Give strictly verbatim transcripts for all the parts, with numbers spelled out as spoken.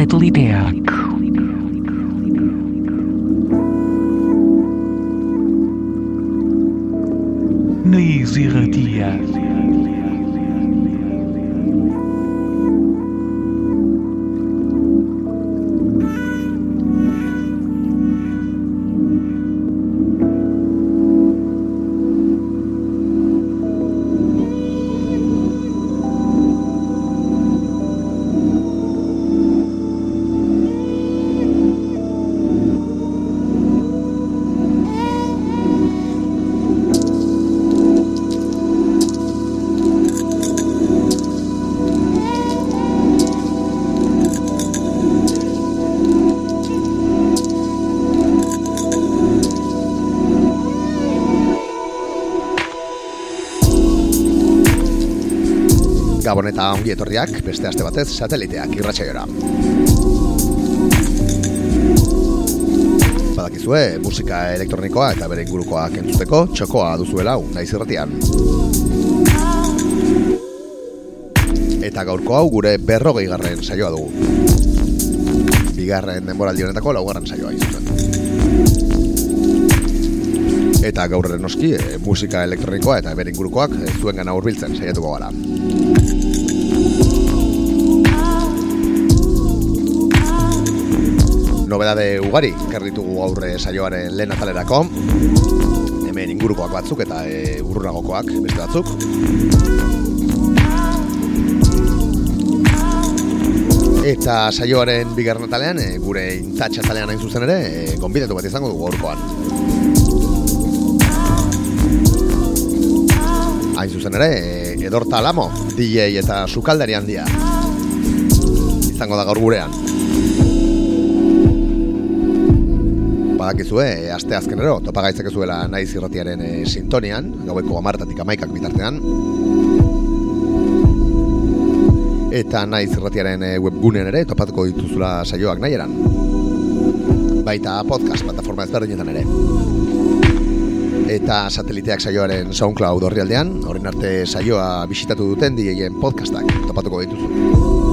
Satelliteak. Naiz irratia. Gabon eta ongi etorriak, beste aste batez Sateliteak irratsaiora. Badakizue, musika elektronikoa eta bere ingurukoak entzuteko txokoa duzuela Naiz irratian. Eta gaurko hau gure berrogeigarren saioa dugu. Bigarren denboraldi honetako laugarren saioa izuzen. Eta gaur ere noski, e, musika elektronikoa eta bere ingurukoak e, zuengana hurbiltzen saiatuko gara. Nobedade ugari kerditugu aurre saioaren lehen atalerako. Hemen ingurukoak batzuk eta e, urrunagokoak beste batzuk. Eta saioaren bigarren atalean, e, gure intatxa atalean hain zuzen ere, e, gonbidatu bat izango dugu gaurkoan. Hain zuzen ere, e, Edorta Alamo, D J eta sukaldari handia. Izango da gaur gurean. Badakizue, aste azkenero, topagaitzakezuela Naiz irratiaren e, sintonian, gaueko hamartatik hamaikak bitartean. Eta Naiz irratiaren e, webgunean ere topatuko dituzula saioak nahi eran. Baita podcast plataforma ezberdinetan ere. Eta Sateliteak saioaren SoundCloud orrialdean, horren arte saioa bisitatu duten D J-en podcastak topatuko dituzu.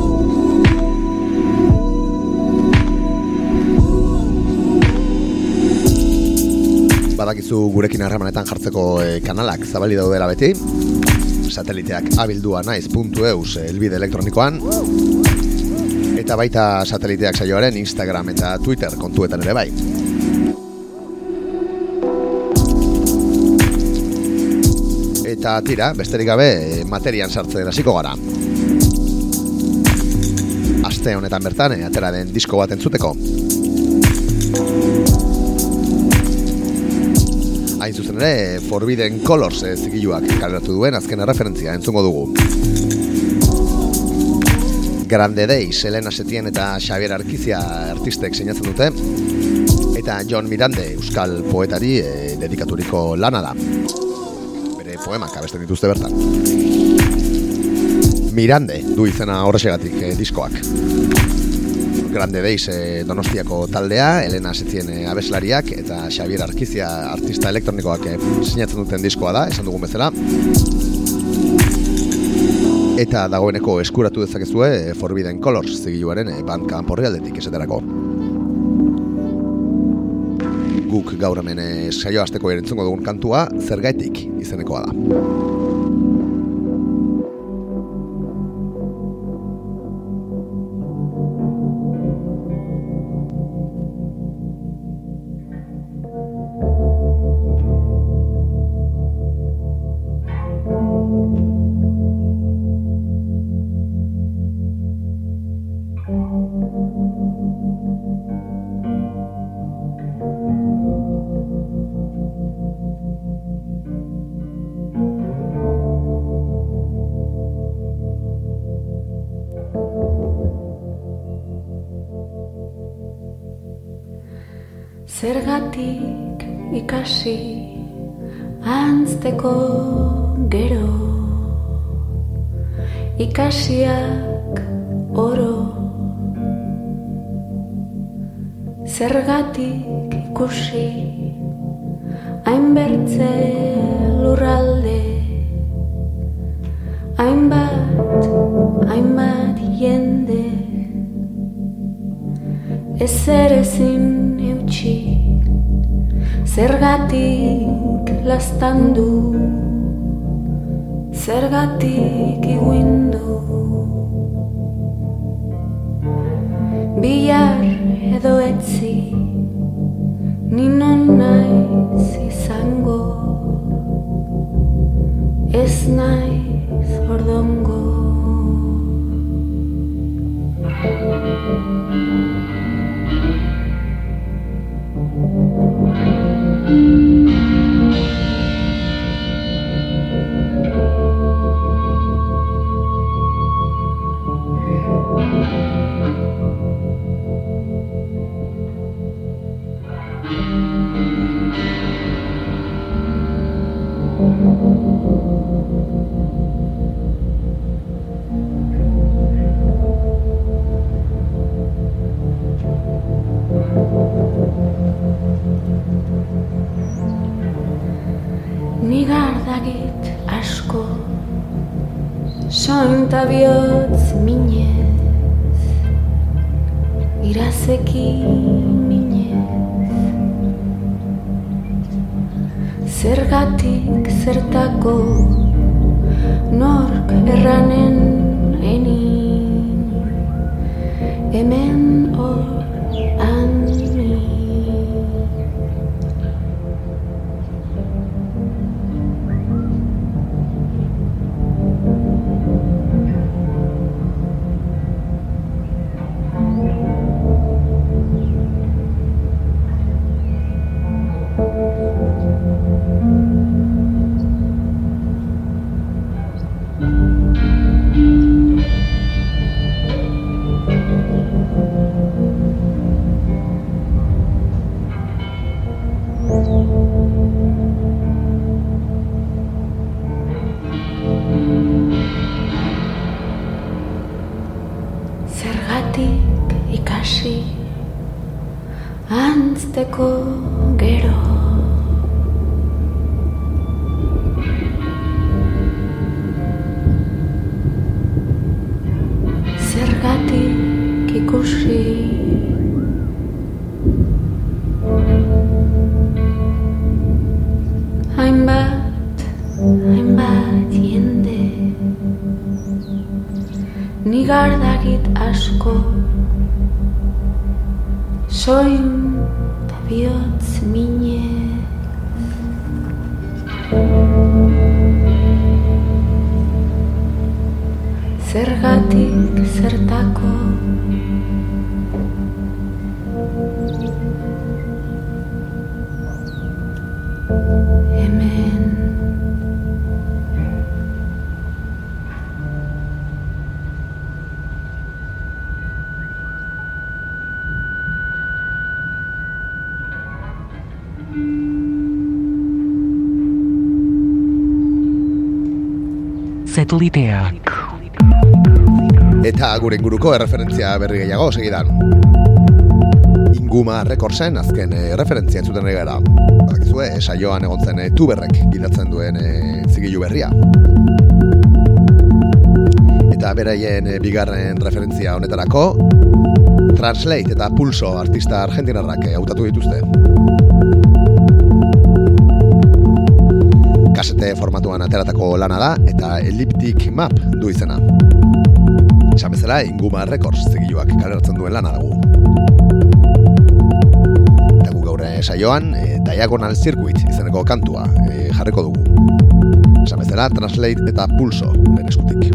Badakizu gurekin harremanetan jartzeko e, kanalak zabali daudela beti. Sateliteak abildua naiz puntu eus helbide elektronikoan. Eta baita Sateliteak saioaren Instagram eta Twitter kontuetan ere bai. Eta tira, besterik gabe materian sartzen hasiko gara. Aste honetan bertan, e, atera den disko bat entzuteko. Hain zuzen ere, Forbidden Colors e, zigiluak kaleratu duen azken referentzia entzungo dugu. Grande Days, Elena Setien eta Xavier Arkizia artistek sinatzen dute. Eta John Mirande, euskal poetari e, dedikaturiko lana da. Bere poemak abesten dituzte bertan. Mirande du izena horrexegatik e, diskoak. Grande Days e, Donostiako taldea, Elena Setien e, abeslariak eta Xavier Arkizia artista elektronikoak e, sinatzen duten diskoa da, esan dugun bezala. Eta dagoeneko eskuratu dezakezue e, Forbidden Colors zigiluaren e, Bandcamp orrialdetik esaterako. Guk gaur hemen e, saio hasteko erentzungo dugun kantua Zergaitik izenekoa da. Zergatik ikasi antzteko gero, ikasiak oro. Zergatik ikusi hainbertze lurralde, hainbat, hainbat jende. ezer ezin eutxi, zergatik laztandu, zergatik iguindu. Bihar edo etzi, ninon naiz izango, ez naiz ordongo. Nigar dagit asko, soin ta bihotz minez, irazeki minez. Zergatik zertako, nork erranen enin, hemen hor ani. Zergatik ikasi, antzteko gero. Zergatik ikusi, hainbat, hainbat jende. Nigar dagit asko, soin ta bihotz minez. Zergatik zertako, hemen. Sateliteak. Eta gure inguruko erreferentzia berri gehiago segidan. Inguma Recordsen azken e, referentzia entzuten ari gara. Badakizue, saioan egon zen e, tuberrek gidatzen duen e, zigilu berria. Eta beraien e, bigarren referentzia honetarako Translate eta Pulso artista argentinarrak e, hautatu dituzte. Kasete formatuan ateratako lana da eta Elliptic Map du izena. Esan bezala, Inguma Records zigiluak kaleratzen duen lana dugu. Eta gu gaur saioan, e, Diagonal Circuit izeneko kantua e, jarriko dugu. Esan bezala, Translate eta Pulso den eskutik.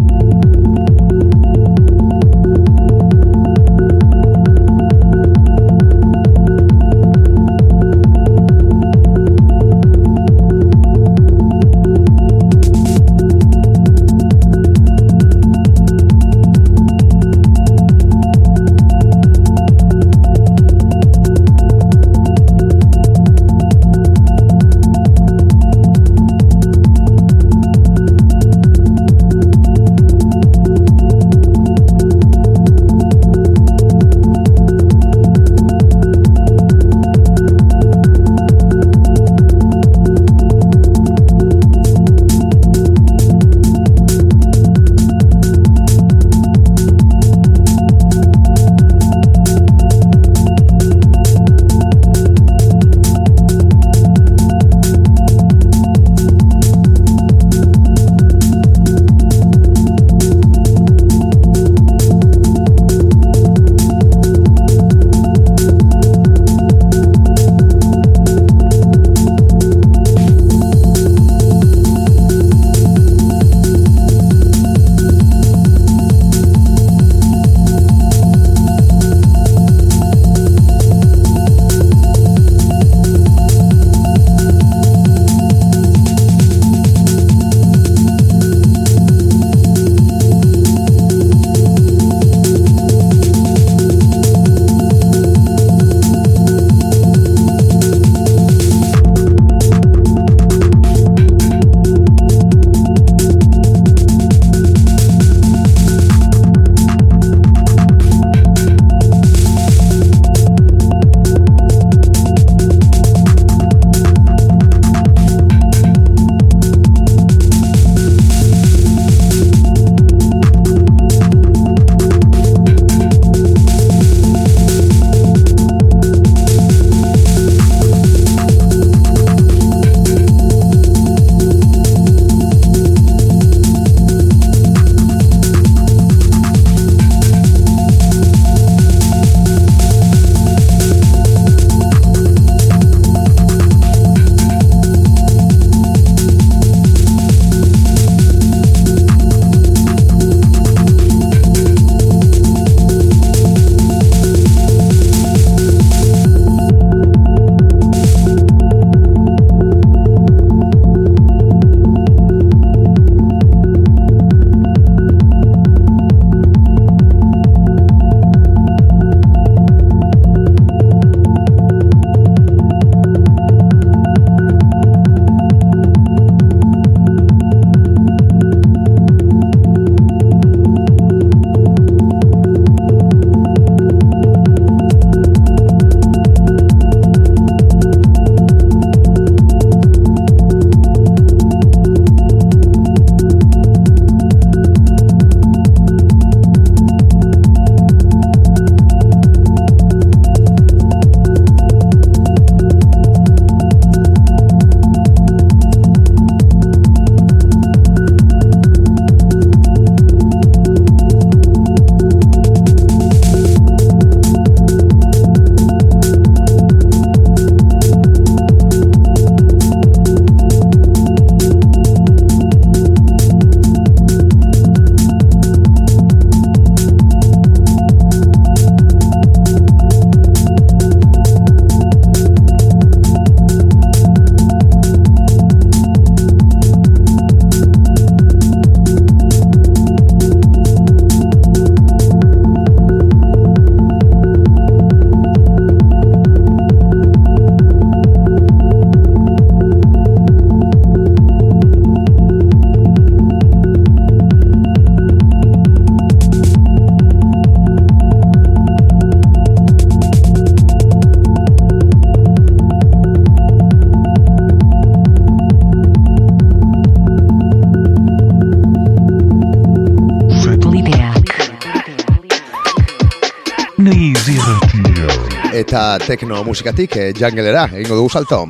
Eta tekno musikatik eh, junglera egingo dugu salto.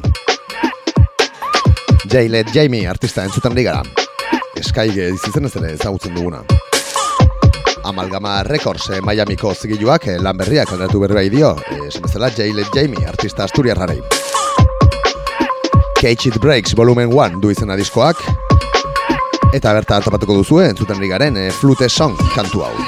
J-Let Jamie artista entzuten ari gara. Sky dizitzen ez ere ezagutzen duguna. Amalgama Records eh, Miamiko zigiluak eh, lan berriak alderatu berri bai dio, eh, esan bezala J-Let Jamie artista asturiarrarei. Cage It Breaks Volumen one du izena diskoak, eta berta topatuko duzue entzuten ari garen eh, Flute Song kantu hau.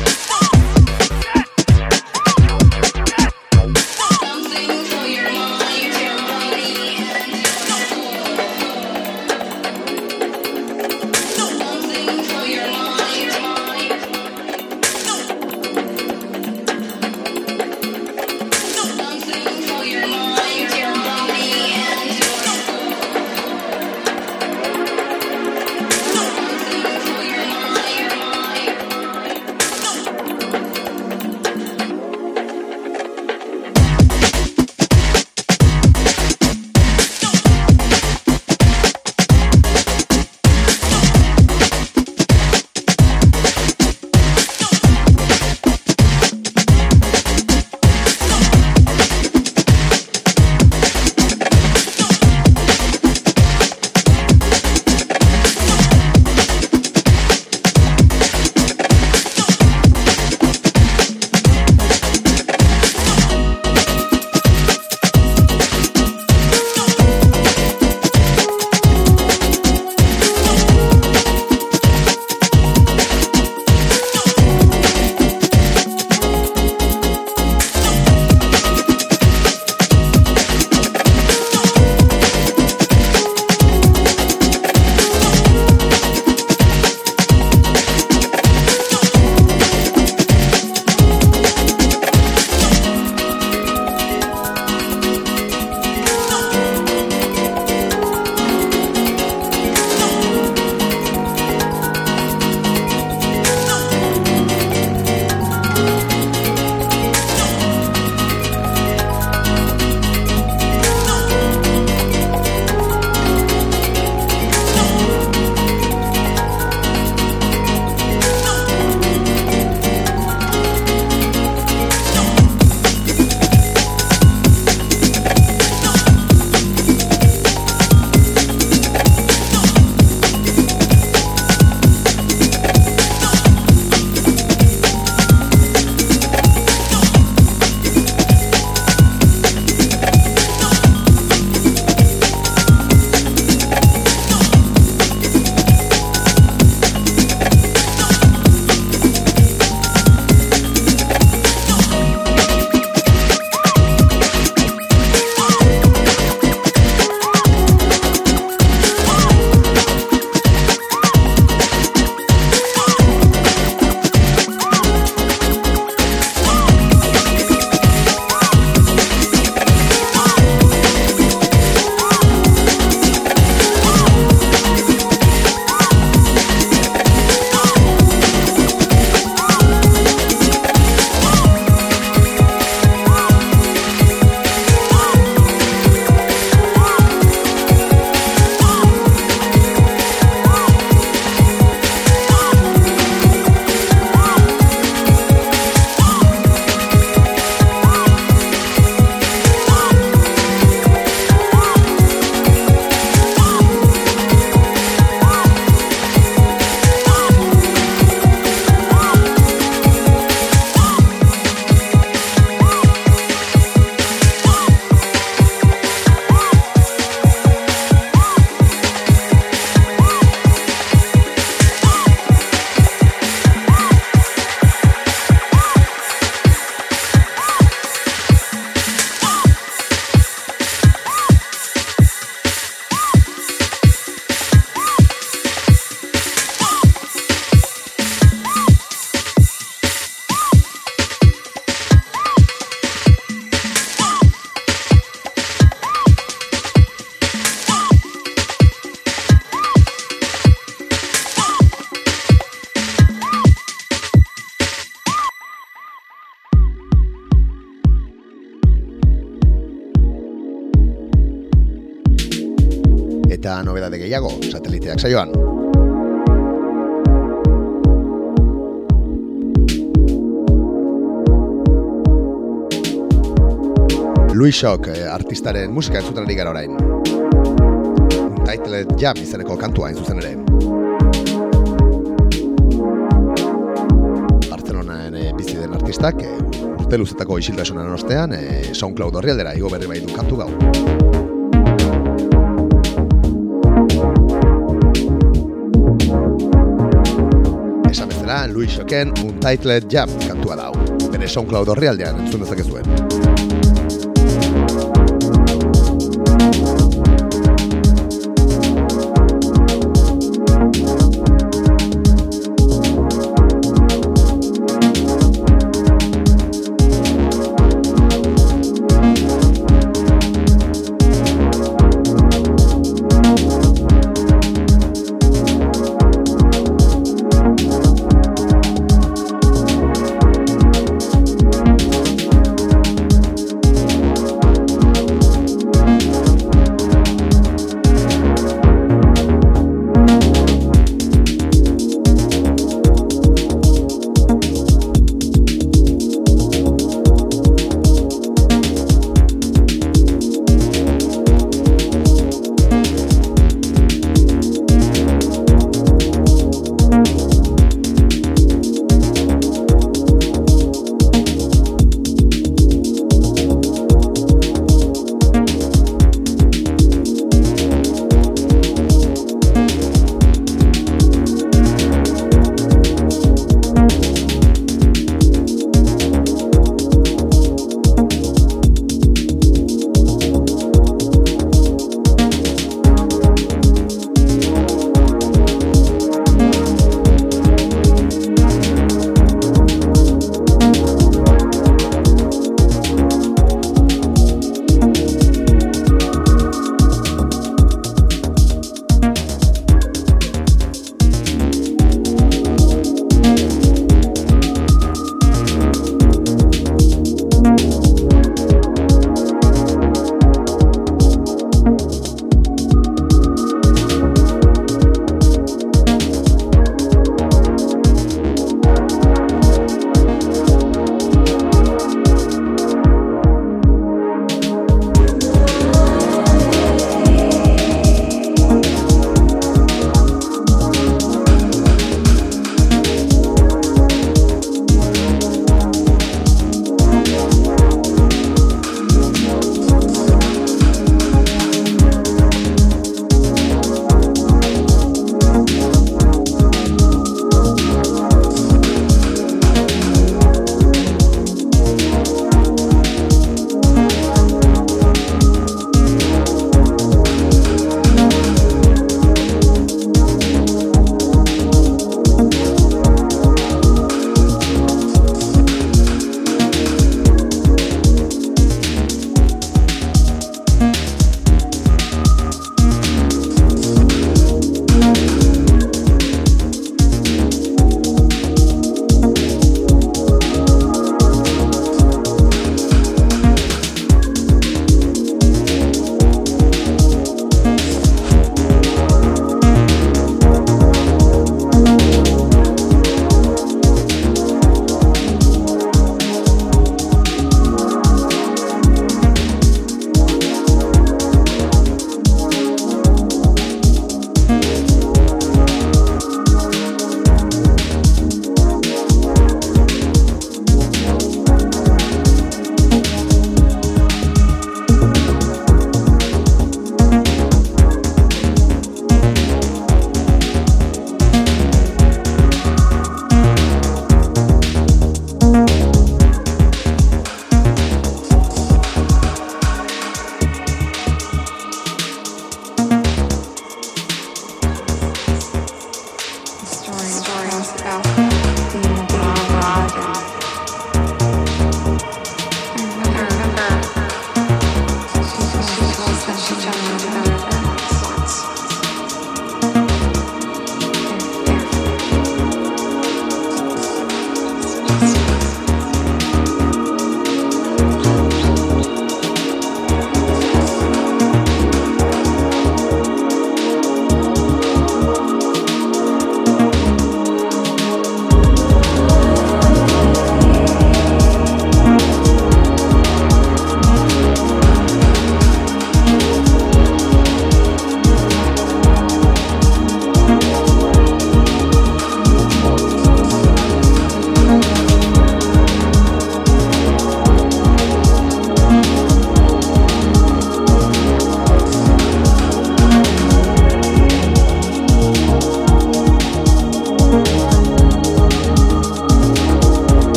Your mind. eta nobedade gehiago Sateliteak saioan. Louis Shock artistaren musika entzuten ari gara orain. Untitled Jam izeneko kantua hain zuzen ere. Bartzelonan bizi den artistak urte luzetako isiltasunan ostean SoundCloud orrialdera igo berri bai du kantu gau. Esan bezala, Louis Shocken Untitled Jam kantua dau. Bere SoundCloud orrialdean entzun dezakezuen.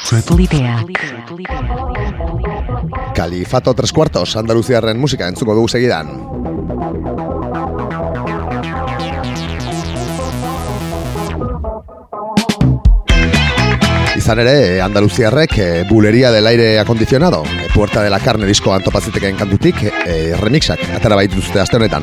Suetlideak. Califato tres cuartos, andaluziarren musika entzuko dugu segidan. Izan ere, andaluziarrek e, Bulería del aire acondicionado, e, Puerta de la carne diskoan topazitekeen kantutik e, remixak atera baituzte aste honetan.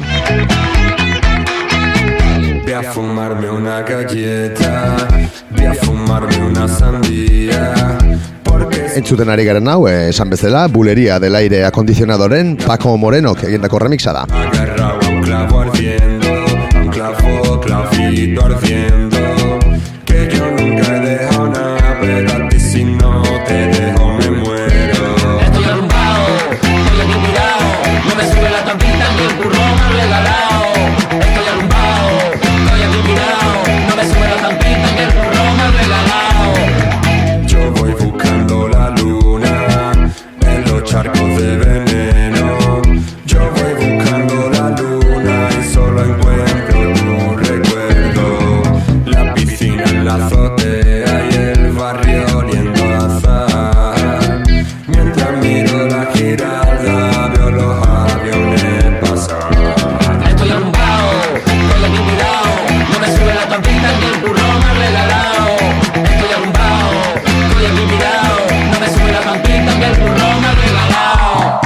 Voy a fumarme una galleta, voy a fumarme una sandía. Entzuten ari garen hau, eh, esan bezala, Bulería del aire acondicionadoren Paco Morenok egindako remixa da. Agarrado a un clavo ardiendo, a un clavo, clavito ardiendo, que yo nunca he dejado nada, pero a ti si no te dejo me muero. Estoy arrumbado, estoy aquí tirado, no me sube la tampita ni el currón me ha regalado. Estoy arrumbado, estoy aquí tirado, no me sube la tampita ni el currón me ha regalado. Yo voy buscando la luna en los charcos de veneno. Yo voy buscando la luna y solo encuentro tu recuerdo. La piscina en la azotea y el barrio oliendo a azahar. Mientras miro la giralda veo los aviones pasar. Estoy arrumbado, estoy aquí tirado, no me sube la tampita ni el currón me ha regalado. Estoy arrumbado, estoy aquí tirado, no me sube la tampita ni el currón me ha regalado.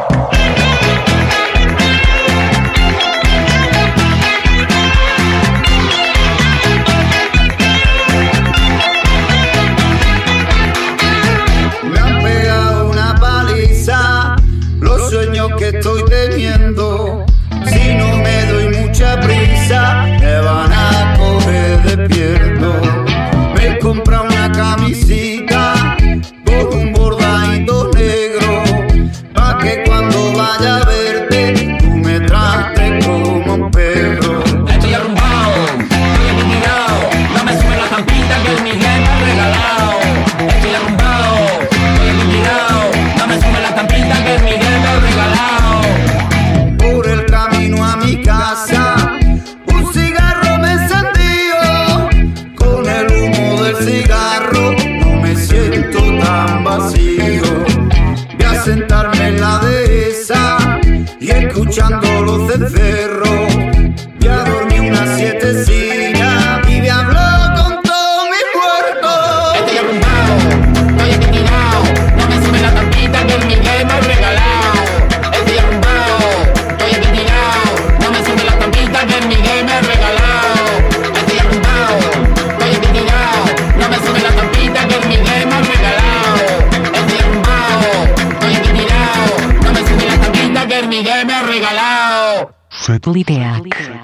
Me han pegado una paliza, los sueños que estoy teniendo. Si no me doy mucha prisa, me van a coger despierto. Me he comprado una camisita con un bordadito negro, pa' que cuando vaya a verte, tú me trates como un perro. Estoy arrumbado, estoy aquí tirado, no me sube la tampita que el Miguel me ha regalado. Estoy arrumbado, estoy aquí tirado, no me sube la tampita que el Miguel me ha regalado. Por el camino a mi casa, un cigarro me encendió. Con el humo del cigarro no me siento tan vacío. Voy a sentarme en la dehesa y escuchando los cencerros, voy a dormir unas sietecillas y voy a hablar con todos mis muertos. Estoy arrumbado, estoy aquí tirado, no me sube la tampita que el Miguel me ha regalado. Estoy arrumbado, estoy aquí tirado, no me sube la tampita que el Miguel me ha regalado. Estoy arrumbado, estoy aquí tirado, no me sube la tampita que el Miguel me ha regalado. Estoy arrumbado, estoy aquí tirado, no me sube la tampita que el Miguel me ha regalado. Suetlideak.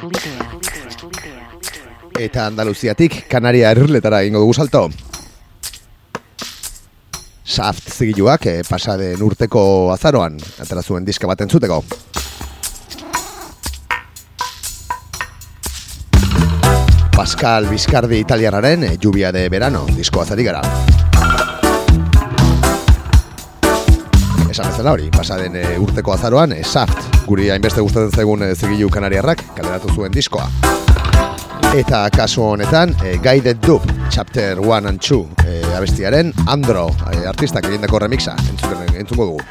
Eta Andaluziatik Kanaria errletara egingo dugu salto. Saft zigiluak eh, pasaden urteko azaroan atera zuen diska bat entzuteko. Pascal Biscardi italianaren eh, Lluvia de verano diskoa zari gara. Esan bezala hori, pasaden e, urteko azaroan, e, Saft, guri hainbeste gustatzen zaigun e, zigilu kanariarrak, kaleratu zuen diskoa. Eta kasu honetan, e, Guided Dub, Chapter one and two, e, abestiaren Andro, e, artistak egindako remixa, entzuten, entzungo dugu.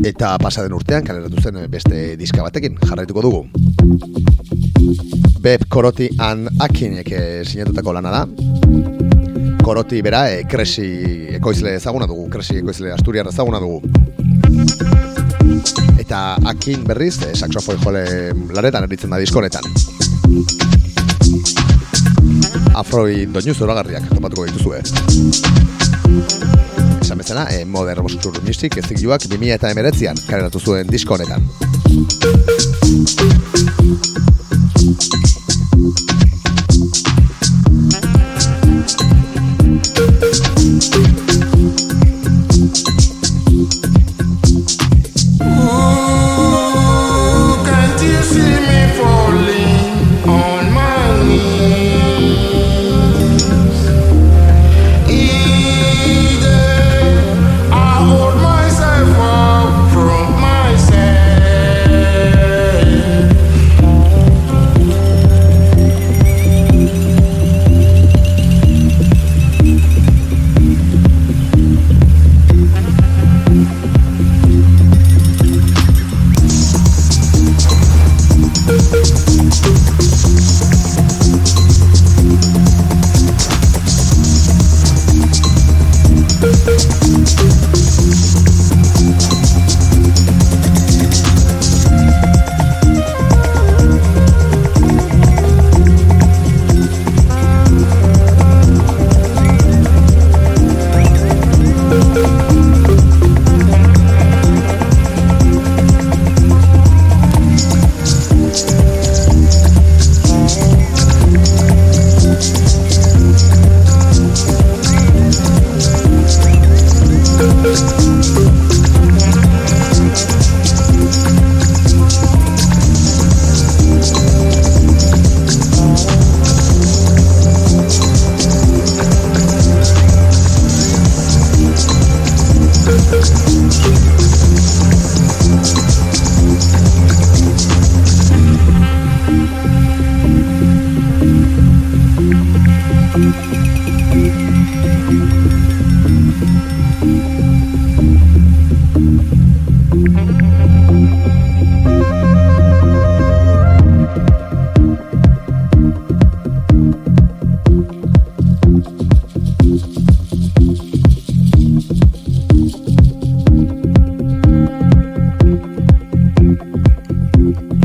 Eta pasaden urtean kaleratu zen beste diska batekin jarraituko dugu. Beb Koroti and Akinek sinatutako lana da. Koroti bera e, Kresi ekoizle ezaguna dugu, Kresi ekoizle asturiarra ezaguna dugu. Eta Akin berriz e, saxofoi jole lanetan eritzen da diskonetan. Afroi doinu zoragarriak topatuko dituzue. Esan bezala, e, Modern Obscure Music ezigioak bi mila hemeretzian kaleratu zuen disko honetan.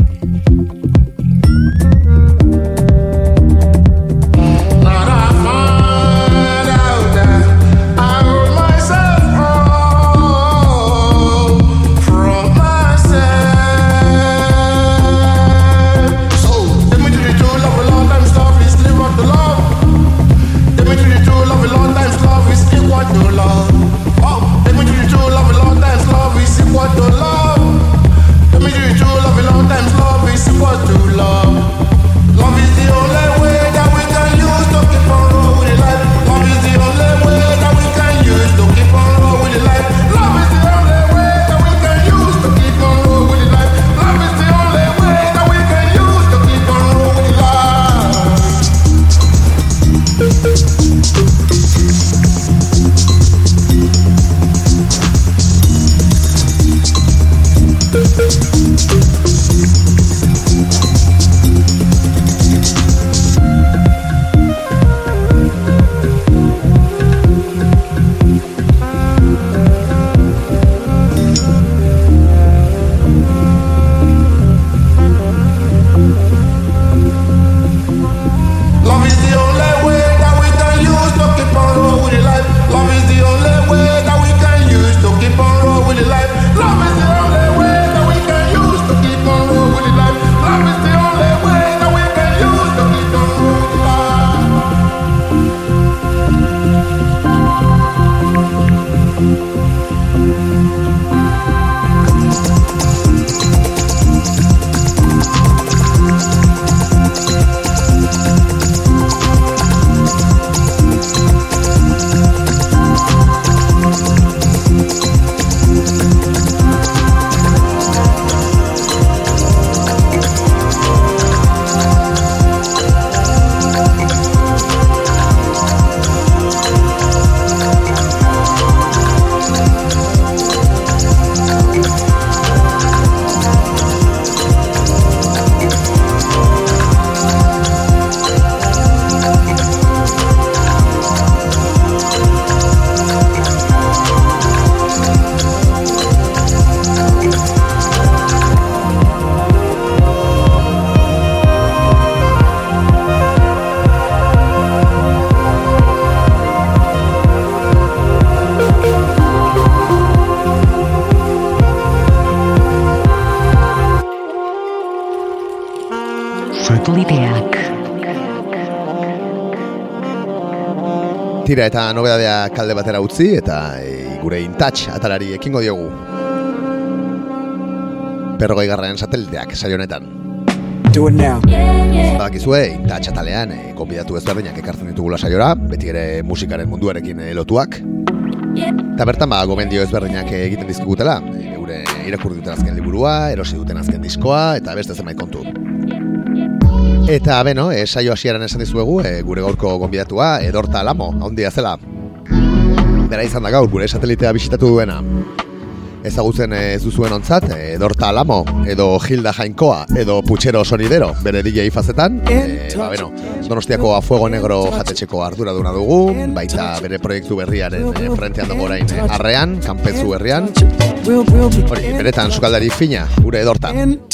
Not a Tira eta nobedadea kalde batera utzi eta e, gure intouch atalari ekingo diogu. Berrogei garren sateliteak saio honetan. Do it now. Badakizue, intouch atalean e, konbidatu ezberdinak ekartzen ditugula saiora, beti ere musikaren munduarekin e, lotuak. Eta bertan ba, gomendio ezberdinak egiten dizkigutela, e, gure irakurri duten azken liburua, erosi duten azken diskoa, eta beste zenbait kontu. Eta, beno, e, saio hasieran esan dizuegu, e, gure gaurko gonbidatua, Edorta Alamo, handia zela. Bera izan da gaur, gure satelitea bisitatu duena. Ezagutzen ez duzuen ontzat, Edorta Alamo, edo Gilda Jainkoa, edo Puchero Sonidero, bere D J fazetan. E, ba, beno, Donostiako A Fuego Negro jatetxeko arduraduna dugu, baita bere proiektu berriaren e, frentean dago orain e, arrean, kanpezu berrian. Hori, beretan sukaldari fina, gure Edorta.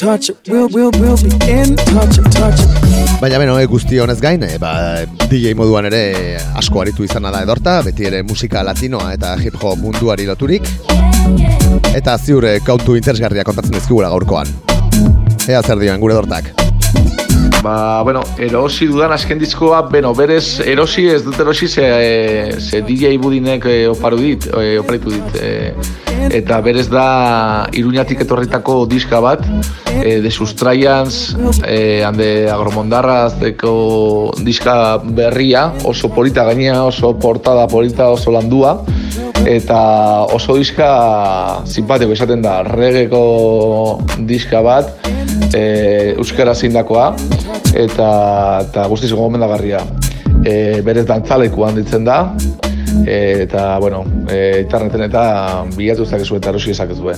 Baina beno, e, guzti honez gain, e, ba, D J moduan ere asko aritu izana da Edorta, beti ere musika latinoa eta hip hop munduari loturik. Eta ziur kautu interesgarria kontatzen dizkigula gaurkoan. Ea zer dioen gure Edortak. Ba, bueno, erosi dudan azken diskoa, bueno, berez erosi ez dut erosi ze, ze D J budinek e, oparu dit, e, oparitu dit. E, eta berez da Iruñatik etorritako diska bat, e, de Sustraians, e, hande Agromondarrazeko diska berria, oso polita gainea, oso portada polita, oso landua. Eta oso diska simpatiko izaten da, reggaeko diska bat, e, euskara zindakoa, eta, eta guztiz gomendagarria. E, berez dantzalekuan ditzen da, e, eta, bueno, e, interneten eta bilatu zakezu eta erosi ezakezue.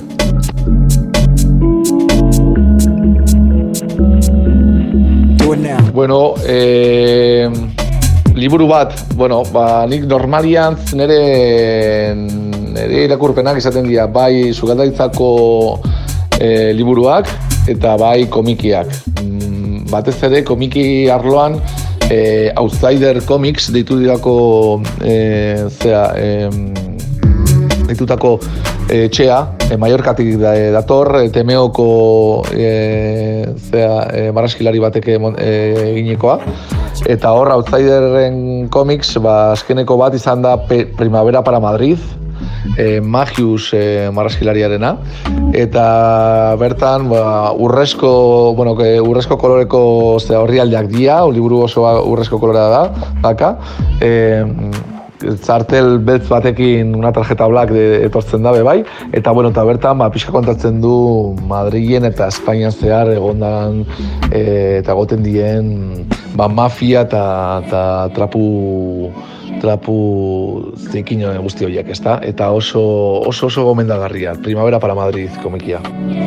Bueno, eh... liburu bat, bueno, ba, nik normalian nire, nire irakurpenak izaten dira, bai sukaldaritzako e, liburuak eta bai komikiak. Mm, batez ere komiki arloan e, Outsider Comics deitu dirako e, zera, e, deitutako e, txea, e, Mallorcatik da, e, dator, e, Temeoko e, zera, e, marraskilari bateke e, eginekoa. Eta hor, Outsiderren Comics, ba, azkeneko bat izan da Primavera para Madrid, e, Magius e, marraskilariarena. Eta bertan, ba, urrezko, bueno, urrezko koloreko horrialdeak dira, liburu oso urrezko kolorea da, daka. E, Zartel beltz batekin una tarjeta black de, etortzen dabe bai, eta bueno, eta bertan ba, pixka kontatzen du Madrilen eta Espainian zehar egondan e, eta goten dien ba, mafia eta, eta trapu trapu zikin guzti horiek, ezta? Eta oso oso oso gomendagarria, Primavera para Madrid komikia.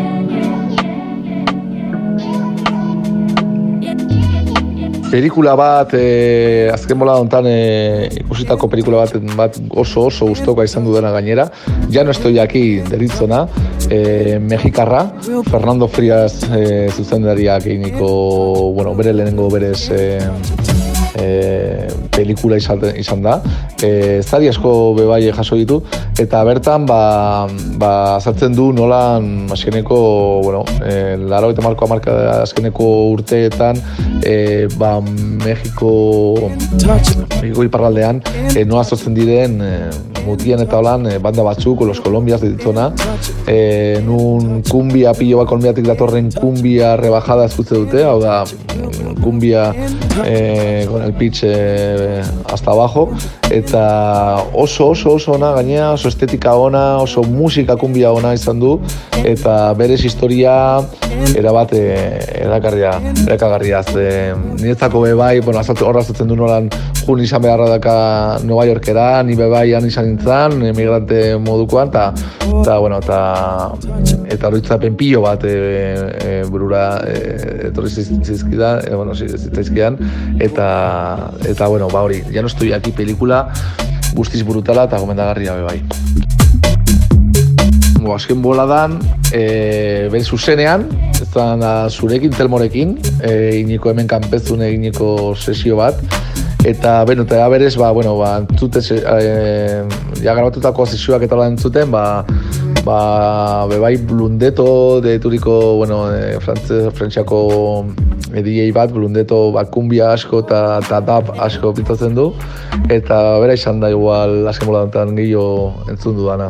Pelikula bat, e, azken bola hontan e, ikusitako pelikula bat, bat oso oso gustokoa izan dudana gainera. Ja no estoy aquí deritzona, e, mexikarra, Fernando Frías e, zuzendariak eginiko, bueno, bere lehenengo berez e, e, pelikula izan, izan da. E, zari asko bebai jaso ditu, eta bertan ba, ba, azaltzen du nolan azkeneko, bueno, e, laro eta marko amarka azkeneko urteetan, e, ba, Mexiko, Mexiko iparraldean, e, nola sortzen diren e, mutien eta holan e, banda batzuk, Los Colombias ditzona, e, nun kumbia, pilo bat kolombiatik datorren kumbia rebajada ezkutze dute, hau da, kumbia e, con el pitch e, hasta abajo, eta oso oso oso ona gainea, oso estetika ona, oso musika kumbia ona izan du, eta berez historia erabat e, erakarria, erakagarria. E, niretzako bebai, bueno, horra azaltzen du nolan jun izan beharra daka Nueva Yorkera, ni bebai han izan nintzen, emigrante modukoan, eta, eta, bueno, eta, eta horitzapen pilo bat e, e, burura e, etorri zizkidan, e, bueno, zitzaizkidan, eta, eta, bueno, ba hori, ya no estoy aquí pelikula, guztiz brutala eta gomendagarria bebai. Bo, azken boladan, e, ben zuzenean, ez da zurekin, Telmorekin, e, iniko hemen kanpezun eginiko sesio bat, eta beno, eta berez, ba, bueno, ba, entzute, e, ja grabatutako sesioak eta lan entzuten, ba, ba, bebai Blundeto deituriko, bueno, e, frantze, frantziako D J bat, Blundeto ba, kumbia asko eta ta dub asko pintatzen du, eta bera izan da igual azken bola honetan gehiago entzun dudana.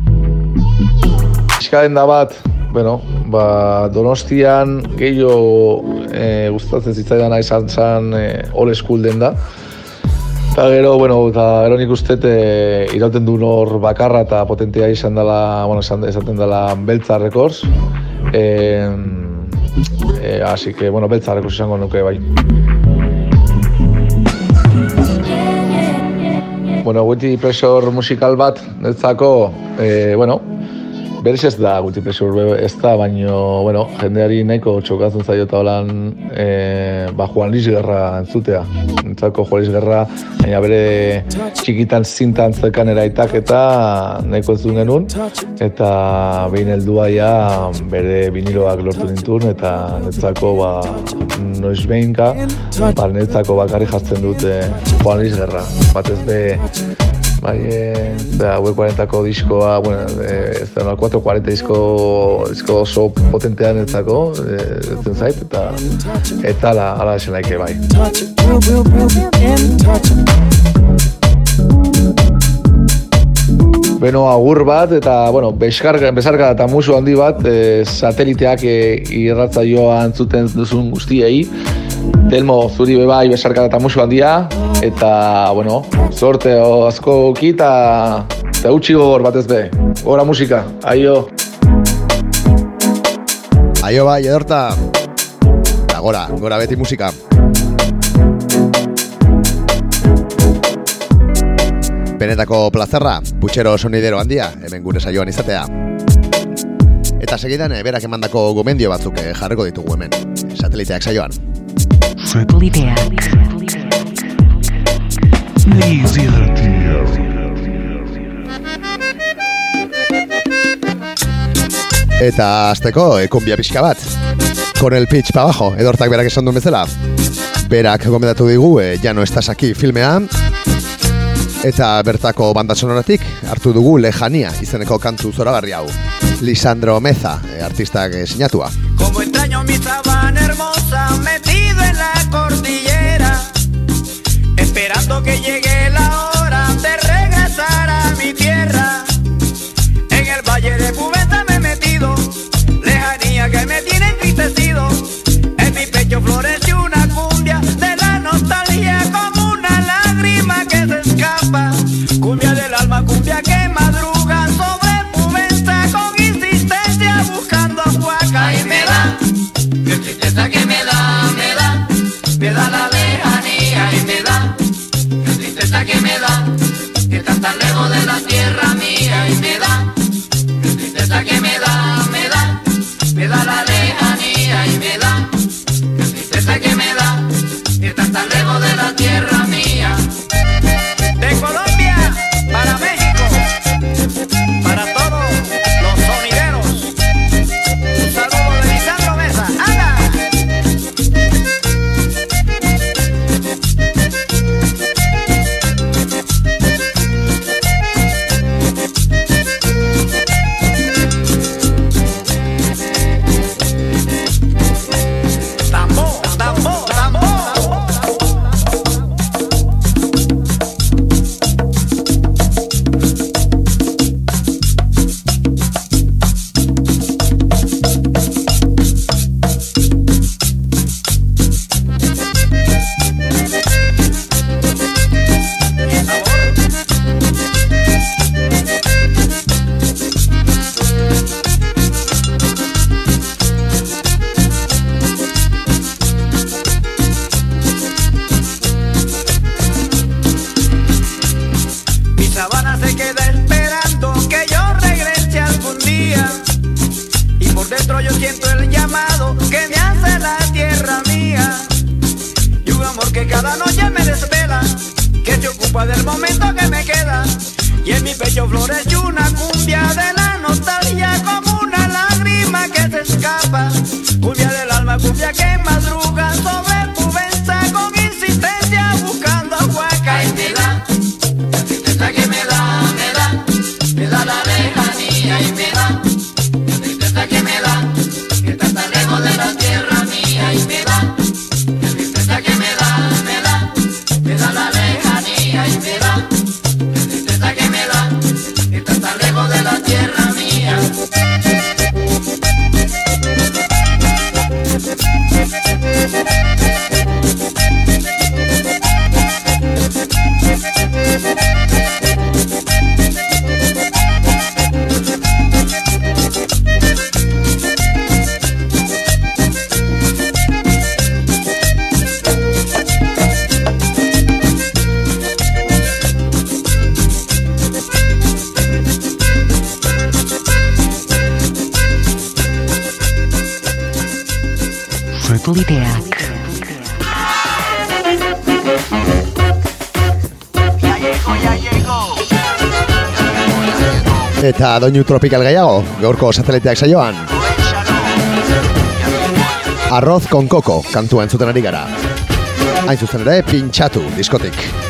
Pixka da bat, bueno, ba, Donostian gehiago e, gustatzen zitzaidana izan zen e, old school den da. Eta gero, bueno, eta gero nik uste e, irauten du nor bakarra eta potentea izan dela, bueno, esaten dela Beltza Records. E, e, así que, bueno, Beltza Records izango nuke bai. Bueno, Guilty Pleasure musikal bat, netzako, e, bueno, berez ez da Guilty Pleasure, ez da, baino, bueno, jendeari nahiko txokatzen zaio eta holan e, ba, Juan Luis Guerra entzutea. Entzako Juan Luis Guerra, baina bere txikitan zintan zekan eraitak eta nahiko entzun genuen, eta behin heldua ja bere viniloak lortu nintuen, eta netzako ba, noiz behinka, ba, netzako bakarri jartzen dute Juan Luis Guerra. Batez be, bai, e, da, U cuarentako diskoa, bueno, e, ez da, cuatro cuarenta disko, disko oso potentean etzako, etzen zait, eta eta ala, ala esan laike bai. Beno, agur bat, eta, bueno, besarka eta musu handi bat, e, sateliteak e, irratzaioa entzuten duzun guztiei. Telmo, zuri bebai besarka eta musu handia, eta, bueno, sorte asko ki eta eta utxi gogor batez be. Gora musika, aio. Aio bai, edorta. Eta gora, gora beti musika. Benetako plazerra, putxero sonidero handia, hemen gure saioan izatea. Eta segidan, berak emandako gomendio batzuk jarriko ditugu hemen, sateliteak saioan. Sateliteak. Lazy Radio. Eta azteko, ekumbia pixka bat. Con el pitch pa abajo, edortak berak esan duen bezala. Berak gomendatu digu, e, ya no estás aquí filmea. Eta bertako banda sonoratik hartu dugu Lejania izeneko kantu zoragarri hau. Lisandro Meza, e, artistak e, sinatua. Como extraño mi sabana hermosa metido en la cordillera, esperando que llegue la hora de regresar a mi tierra. En el valle de Cubeta me he metido, lejanía que me tiene entristecido. En mi pecho florece una cumbia de la nostalgia como una lágrima que se escapa. Cumbia del alma, cumbia que madruga sobre Pubenza con insistencia buscando a Huaca. Y me da, qué tristeza que me da, me da, me da la lejanía y me da, qué tristeza que me da, que estás tan lejos de la tierra mía y me da, qué tristeza que me da, me da, me da la lejanía y me da, qué tristeza que me da, que estás tan lejos de la tierra mía. De Colombia para México, para todos los sonideros, un saludo de Lisandro Meza. ¡Haga! Tambor, tambor, tambor. Mi sabana se queda esperando que yo regrese algún día. Y por dentro yo siento el llamado que me hace la tierra mía. Y un amor que cada noche me desvela, que se ocupa del momento que me queda. Y en mi pecho florece una cumbia de la nostalgia como una lágrima que se escapa. Cumbia del alma, cumbia que madruga sobre Pubenza con insistencia buscando a Huaca. Y me da, la tristeza que me da, me da, me da la lejanía y me da, Sateliteak. Eta doinu tropikal gehiago, gaurko Sateliteak saioan. Arroz con coco, kantua entzuten ari gara. Hain zuzen ere, pintxatu diskotik.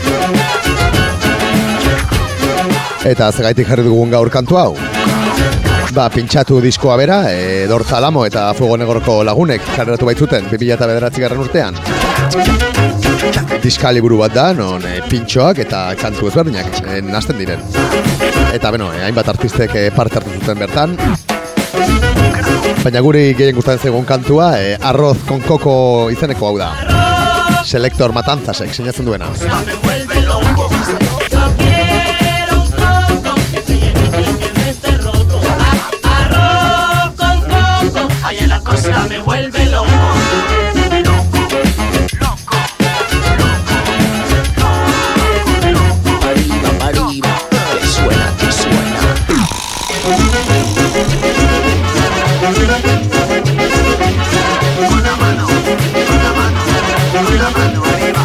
Eta zegaitik jarri dugun gaur kantu hau. Ba, pintxatu diskoa bera, e, Dorta Alamo eta Fuego Negorko lagunek kaleratu baitzuten bi mila bederatzigarren urtean. Diska liburu bat da, non e, pintxoak eta kantu ezberdinak e, nazten diren. Eta beno, e, hainbat artistek e, parte hartu zuten bertan. Baina guri gehien gustatzen zaigun kantua, e, Arroz con coco izeneko hau da. Selector Matanzasek sinatzen duena. Me vuelve loco. Arriba, arriba, que suena, que suena. Con la mano, con la mano, con la mano arriba.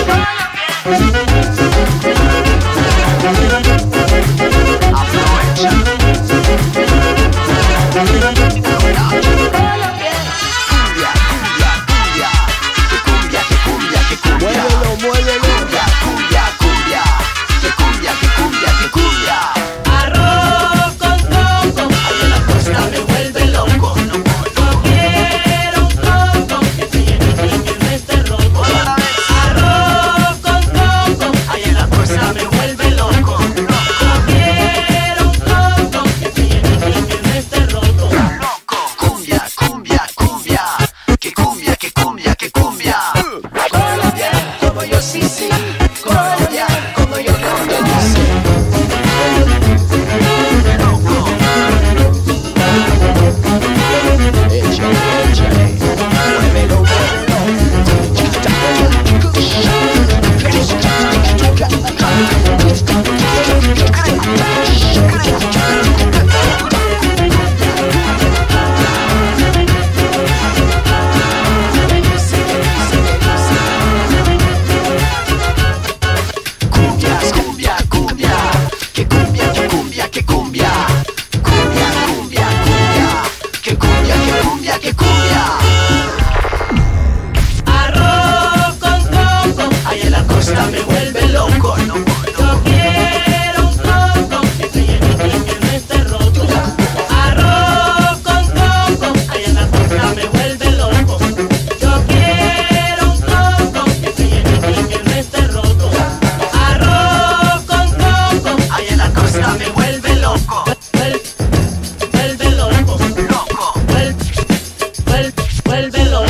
Aprovecha. Muévelo, muévelo. Cumbia, cumbia, cumbia. Que cumbia, que cumbia, que cumbia. Arroz con coco. Ay, en la costa me vuelve loco. Yo quiero un coco que te llene de este roco. Arroz con coco. Ay, en la costa me vuelve loco. Yo quiero un coco que te llene de este roco. Loco. Cumbia, cumbia, cumbia. Que cumbia, que cumbia, que cumbia. Como yo sí, sí, Colombia, como yo, como yo sí. Loco. Échale, échale, muévelo, muévelo. Me vuelve loco, no, yo quiero un coco que te llene de este roco. Arroz con coco, ahí en la costa me vuelve loco. Yo quiero un coco que te llene de este roco. Arroz con coco, ahí en la costa me vuelve loco. Vuelve loco, loco, vuelve, vuelve loco.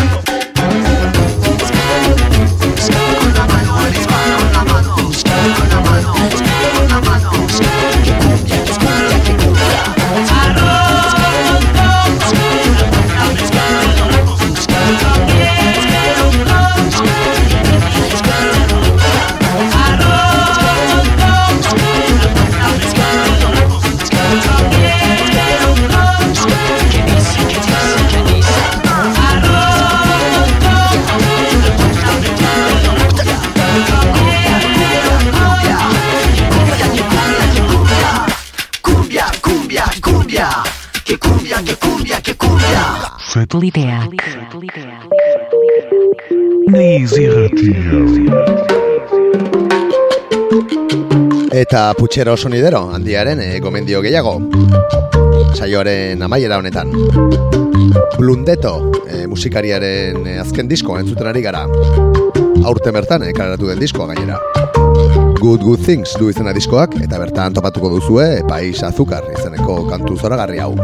Sateliteak. Naiz irratia. Eta putxero sonidero handiaren e, gomendio gehiago saioaren amaiera honetan. Blundeto e, musikariaren e, azken diskoa entzuten ari gara. Aurten bertan e, kaleratu den diskoa gainera. Good Good Things du izena diskoak, eta bertan topatuko duzue Pais Azúcar izeneko kantu zoragarri hau.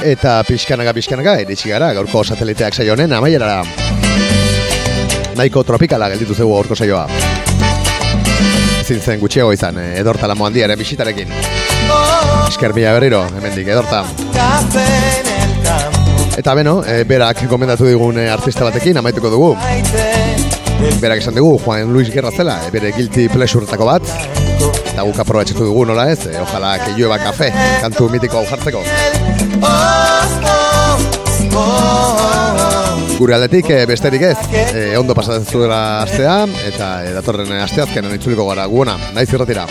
Eta pixkanaga pixkanaga iritsi gara gaurko Sateliteak saio honen amaierara. Nahiko tropikala gelditu zego gaurko saioa. Ezin zen gutxiago izan Edorta Lamo Handiaren bisitarekin. Esker mila berriro, hemendik Edorta. Eta beno, e, berak gomendatu digun artista batekin amaituko dugu. Berak esan dugu Juan Luis Guerra zela, e, bere guilty pleasuretako bat. Eta guk aprobetxatu dugu nola ez, e, ojala que llueva café, kantu mitiko hau jartzeko. Gure aldetik e, besterik ez, e, ondo pasatzen zuela astea, eta e, datorren asteazkenan itzuliko gara guona, naiz irratira.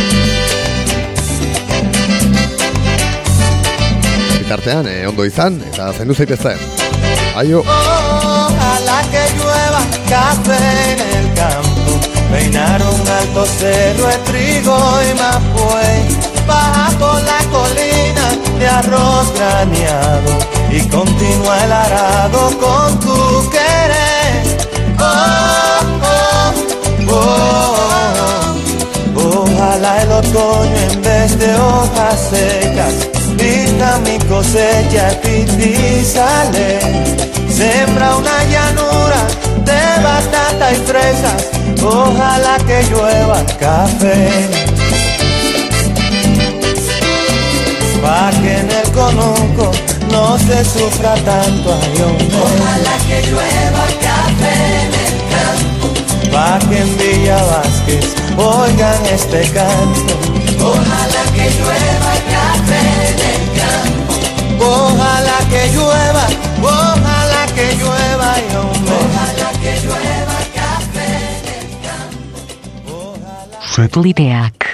Bitartean, e, ondo izan, eta zendu zaitezte. Aio! Ojalá que llueva café en el campo, peinar un alto cerro de trigo y mapuey, baja por la colina de arroz graneado y continúa el arado con tu querer. Oh, oh, oh, oh. Ojalá el otoño en vez de hojas secas vista mi cosecha y sale. Sembra una llanura de batata y fresas, ojalá que llueva café. Pa' que en el conuco no se sufra tanto, ay, hombre. Ojalá que llueva café en el campo. Pa' que en Villa Vázquez oigan este canto. Ojalá que llueva café en el campo. Ojalá que llueva, ojalá que llueva, ay, hombre. Ojalá que llueva café en el campo. Sateliteak